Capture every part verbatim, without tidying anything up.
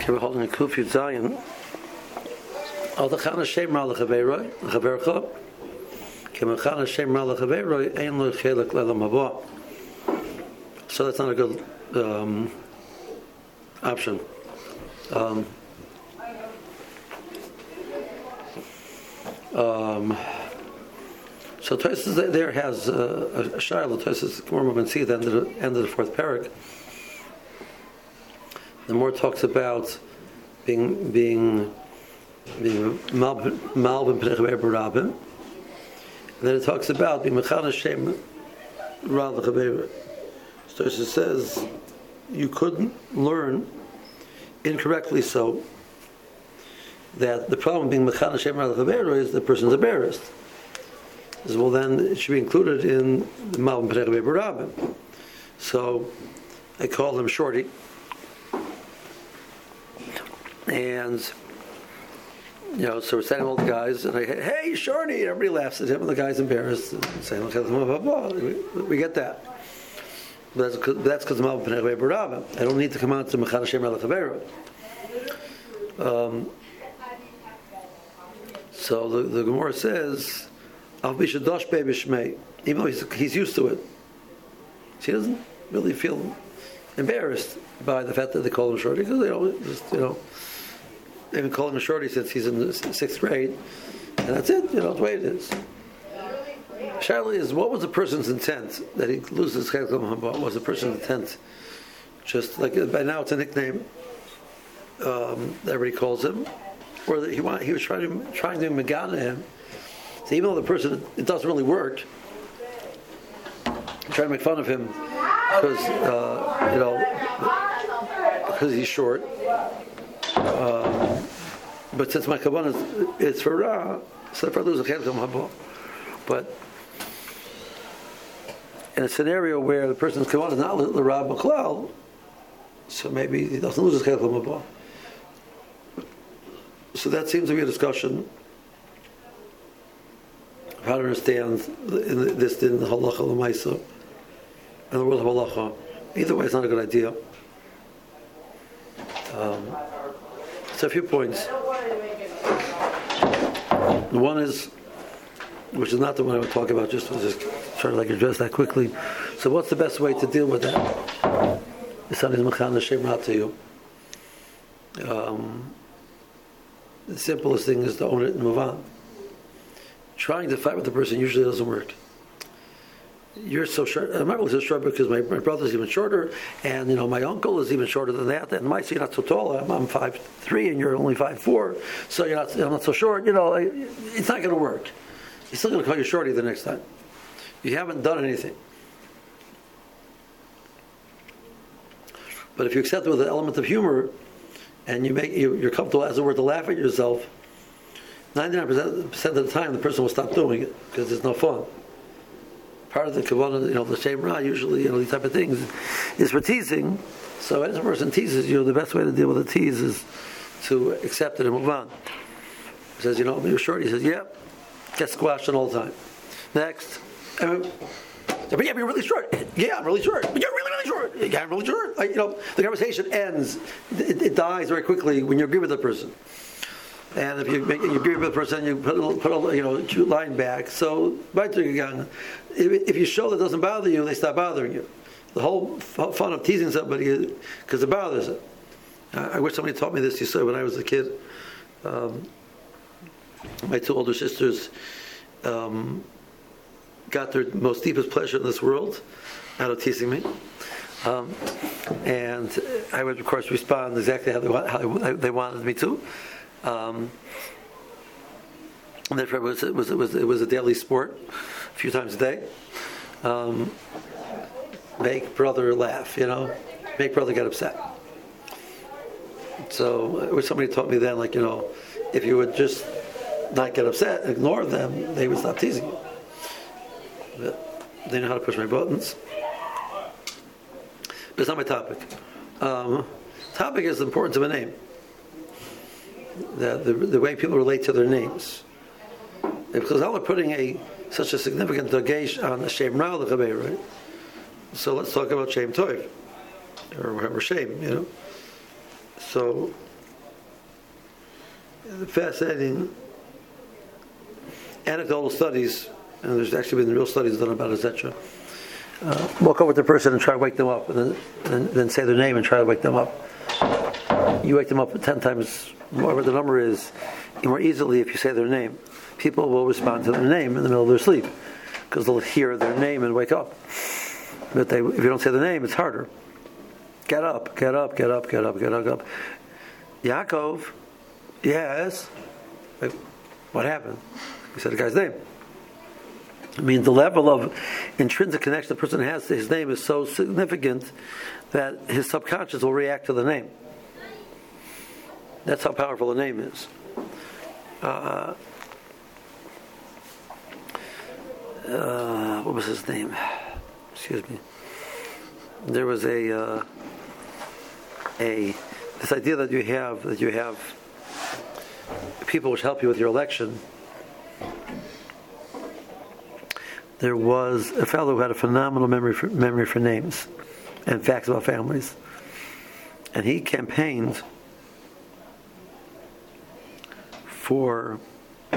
we're holding a Kuf Yud Zayin. Al Tachana Shem Ra L'Chaveroi, L'Chavercha. Kemachana Shem Ra L'Chaveroi, Ein Lo Chelek Le'Lam Haba. So that's not a good um, option. Um, um, so Tosfos there has uh, a Shiloh. Tosfos Gemara and see at the end of the, end of the fourth parak. The more talks about being being being malbim pnei barabim, and then it talks about being mechana shem ra l'chaver. So it says you couldn't learn incorrectly, so that the problem being mechana shem ra l'chaver is the person's embarrassed. As well, then it should be included in the malbim pnei barabim. So I call him Shorty. And, you know, so we're standing with all the guys, and I hey, Shorty, and everybody laughs at him, and the guy's embarrassed, and saying, we, we get that. But that's because that's because of Pnei Barabim. I don't need to come out to Mechad Hashem Al Chavera. Um So the, the Gemara says, Al Bishadosh Be Bishmei, even though he's, he's used to it, she doesn't really feel embarrassed by the fact that they call him Shorty, because they don't just, you know, they've been calling him Shorty since he's in the sixth grade, and that's it, you know, that's the way it is. Shaila is, what was the person's intent that he loses Chelek Le'Lam Haba? What was the person's intent? Just like by now it's a nickname um, that everybody calls him, or that he want, he was trying to trying to megana him. So even though the person, it doesn't really work, trying to make fun of him because uh, you know, because he's short. Um, but since my kavanah is for Ra, so if I lose a Chelek Le'Lam Haba. But in a scenario where the person's kavanah is not the Ra B'Klal, so maybe he doesn't lose his Chelek Le'Lam Haba. So that seems to be a discussion of how to understand this in the halacha l'maisa and the world of halacha. Either way, it's not a good idea. Um, so a few points. One is, which is not the one I would talk about, just to just try to like address that quickly. So what's the best way to deal with that? The son is mechana shem ra to you. Um, the simplest thing is to own it and move on. Trying to fight with the person usually doesn't work. You're so short. I'm not really so short because my, my brother's even shorter, and you know my uncle is even shorter than that. And my you're not so tall. I'm, I'm five three, and you're only five four. So you're not. I'm not so short. You know, it's not going to work. He's still going to call you Shorty the next time. You haven't done anything. But if you accept it with an element of humor, and you make you, you're comfortable, as it were, to laugh at yourself, ninety-nine percent of the time the person will stop doing it because it's no fun. Part of the kavanah, you know, the shem ra, usually, you know, these type of things, is for teasing. So as a person teases you, the best way to deal with a tease is to accept it and move on. He says, you know, you're short. He says, yeah, get squashed all the time. Next. I mean, but yeah, but you're really short. Yeah, I'm really short. But you're really, really short. Yeah, I'm really short. Like, you know, the conversation ends. It, it dies very quickly when you agree with the person. And if you make you agree with the person, you put a, put a you know cute line back. So, if, if you show that doesn't bother you, they stop bothering you. The whole fun of teasing somebody because it bothers it. I wish somebody taught me this. You said when I was a kid, um, my two older sisters um, got their most deepest pleasure in this world out of teasing me. Um, and I would, of course, respond exactly how they, how they wanted me to. Um, and therefore, it was, it was it was it was a daily sport, a few times a day. Um, make brother laugh, you know, make brother get upset. So, which somebody taught me then, like you know, if you would just not get upset, ignore them, they would stop teasing you. But they know how to push my buttons. But it's not my topic. Um, topic is the importance of a name. The, the, the way people relate to their names. Because now we're putting a such a significant dagesh on Shem Ra L'Chaver, right? So let's talk about Shem Tov, or, or Shem, you know. So fascinating anecdotal studies, and there's actually been real studies done about it, et cetera. Uh, walk over to the person and try to wake them up, and then, and then say their name and try to wake them up. You wake them up ten times, whatever the number is, more easily if you say their name. People will respond to their name in the middle of their sleep because they'll hear their name and wake up. But they, if you don't say the name, it's harder. Get up, get up, get up, get up, get up, get up. Yaakov, yes. Like, what happened? He said the guy's name. I mean, the level of intrinsic connection the person has to his name is so significant that his subconscious will react to the name. That's how powerful the name is. Uh, uh, what was his name? Excuse me. There was a uh, a this idea that you have that you have people which help you with your election. There was a fellow who had a phenomenal memory for, memory for names and facts about families, and he campaigned for, uh,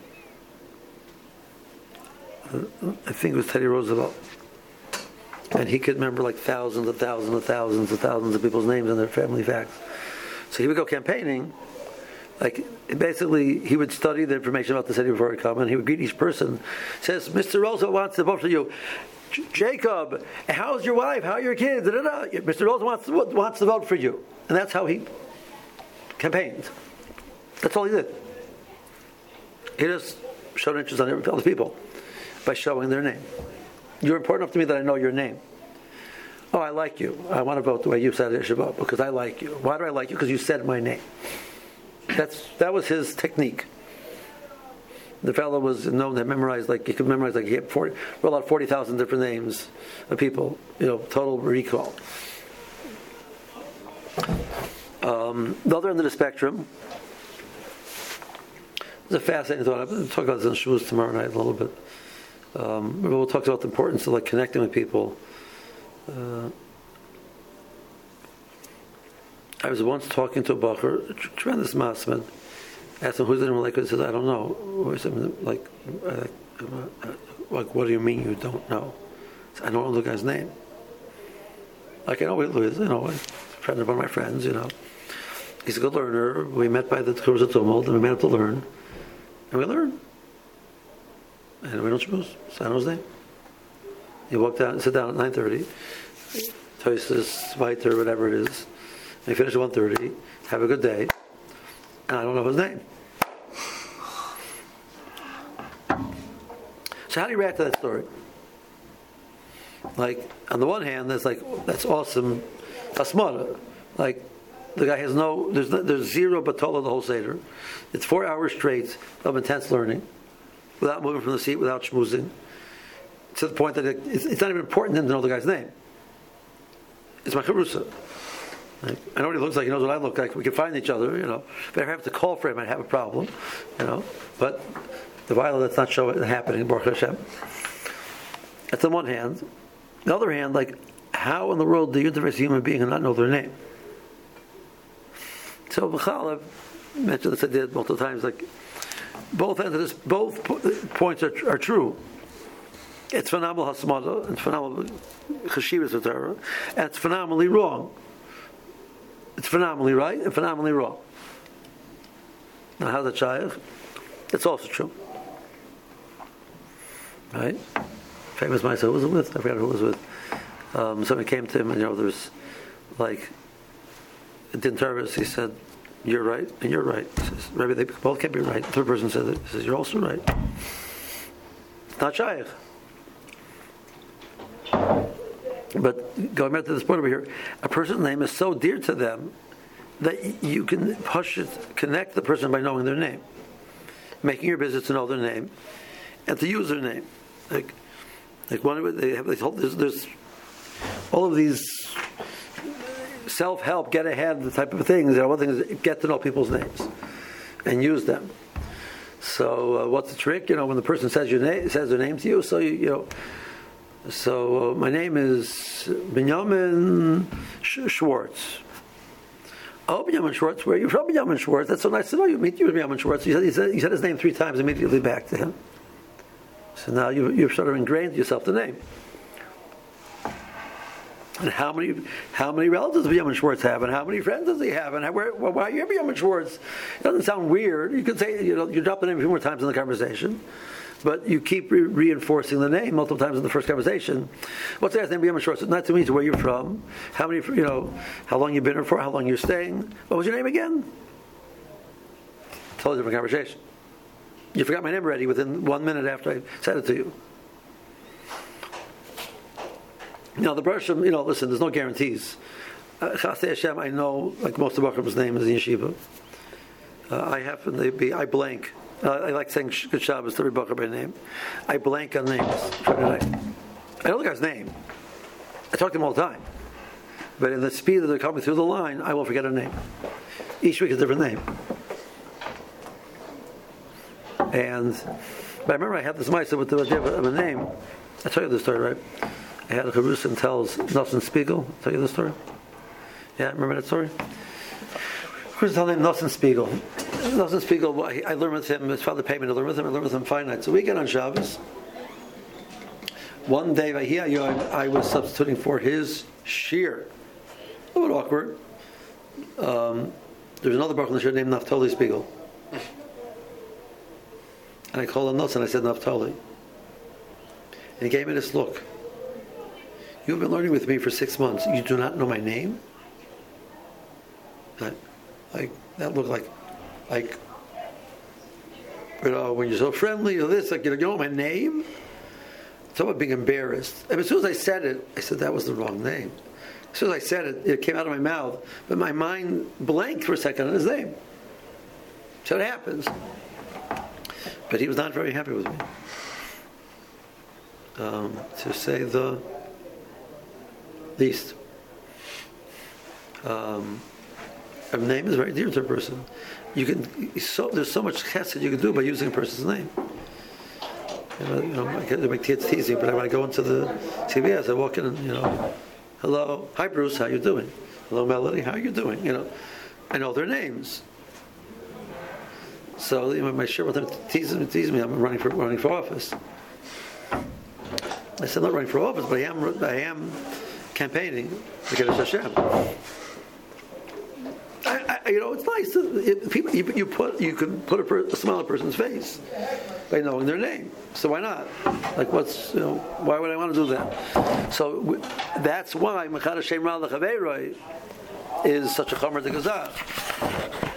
I think it was Teddy Roosevelt, and he could remember like thousands and thousands and thousands and thousands of people's names and their family facts. So he would go campaigning. Like, basically, he would study the information about the city before he come, and he would greet each person. Says, Mister Roosevelt wants to vote for you. J- Jacob, how's your wife? How are your kids? Da-da-da. Mister Roosevelt wants to, wants to vote for you. And that's how he campaigned. That's all he did. He just showed interest on other people by showing their name. You're important enough to me that I know your name. Oh, I like you. I want to vote the way you said I should vote because I like you. Why do I like you? Because you said my name. That's that was his technique. The fellow was known to memorize like he could memorize like he had forty, roll out forty thousand different names of people. You know, total recall. Um, the other end of the spectrum is a fascinating thought. I'll talk about this in Shavuos tomorrow night a little bit. Um, we'll talk about the importance of like connecting with people. Uh, I was once talking to a bacher, a tremendous masman. Asked him who's in Malika. He says, "I don't know." I said, "Like, uh, like, what do you mean you don't know?" I said, "I don't know the guy's name." Like I know who he is, you know, a friend of one of my friends. You know, he's a good learner. We met by the Kurz Tumult, and we met up to learn, and we learned. And we don't suppose. So I know his name. He walked down, sit down at nine thirty. Toises, Weiter, whatever it is. They finish at one thirty, have a good day, and I don't know his name. So how do you react to that story? Like, on the one hand, that's like, that's awesome, asmara. Like, the guy has no, there's no, there's zero batola the whole Seder. It's four hours straight of intense learning, without moving from the seat, without schmoozing, to the point that it, it's, it's not even important to him to know the guy's name. It's my charusa. Like, I know what he looks like. He knows what I look like. We can find each other, you know. If I ever have to call for him, I'd have a problem, you know. But the violence that's not showing it happening, Baruch Hashem. That's on one hand. On the other hand, like, how in the world do you interface a human being and not know their name? So B'chal, I've mentioned this I did multiple times. Like, both ends of this, both points are, are true. It's phenomenal hasmada, it's phenomenal chashivas of Torah, and it's phenomenally wrong. It's phenomenally right and phenomenally wrong. Now, how's that shaykh? It's also true. Right? Famous Maisa, who was it with? I forgot who it was with. Um, somebody came to him, and you know, there's like, Din Tervis, he said, "You're right, and you're right." He says, "Rebbe, they both can't be right." The third person said it. He says, "You're also right." It's not shaykh. But going back to this point over here, a person's name is so dear to them that you can push it, connect the person by knowing their name, making your business to know their name, and to use their name. Like, like one, they have. They told, there's, there's all of these self-help, get ahead, the type of things. You know, one thing is get to know people's names and use them. So, uh, what's the trick? You know, when the person says your name, says their name to you, so you, you know. So uh, my name is Benjamin Sh- Schwartz. Oh, Benjamin Schwartz, where are you from, Benjamin Schwartz? That's so nice to know you. Meet you with Benjamin Schwartz. You said, you said, you said his name three times immediately back to him. So now you, you've sort of ingrained yourself the name. And how many how many relatives does Benjamin Schwartz have, and how many friends does he have, and how, where, why are you Benjamin Schwartz? It doesn't sound weird. You could say, you know, you drop the name a few more times in the conversation, but you keep re- reinforcing the name multiple times in the first conversation. What's the guy's name? Benjamin Schwartz. It's not to me. It's where you're from. How many? You know, how long you've been here for? How long you're staying? What was your name again? Totally different conversation. You forgot my name already within one minute after I said it to you. Now the Baruch Hashem, you know, listen, there's no guarantees. Uh, Chasei Hashem, I know, like most of Baruch's name is in yeshiva. Uh, I happen to be, I blank. Uh, I like saying Good Shabbos to every Baruch by name. I blank on names. I know the guy's name. I talk to him all the time. But in the speed that they're coming through the line, I will forget a name. Each week is a different name. And, but I remember I had this mitzvah with the idea of a name. I tell you this story, right? I had a Charusin tells Nosson Spiegel. I'll tell you the story? Yeah, remember that story? Charusin tells him Nosson Spiegel. Nosson Spiegel, I, I learned with him, his father paid me to learn with him, I learned with him five nights. So we get on Shabbos. One day, I, I was substituting for his shir. A little awkward. Um, there's another Baruch in the shir named Naftali Spiegel. And I called him Nosson and I said, Naftali. And he gave me this look. You've been learning with me for six months. You do not know my name? That, like, that looked like, like, you know, when you're so friendly or this, like, you know my name? Talk about being embarrassed. And as soon as I said it, I said that was the wrong name. As soon as I said it, it came out of my mouth, but my mind blanked for a second on his name. So it happens. But he was not very happy with me. Um, to say the least. Um, a name is very dear to a person. You can so there's so much chesed you can do by using a person's name. You know, you know my, my kids tease me, but when I go into the T V S, I walk in and you know, hello, hi Bruce, how you doing? Hello Melody, how you doing? You know, I know their names. So you know, my shir with them teases me, teases me. I'm running for running for office. I said I'm not running for office, but I am I am campaigning to get Hashem. I, I, you know, it's nice. To, it, people, you, you put, you can put a, per, a smile on a person's face by knowing their name. So why not? Like, what's you know? Why would I want to do that? So w- that's why Mechad Hashem Ra L'Chaveiroi is such a chomer de gazach.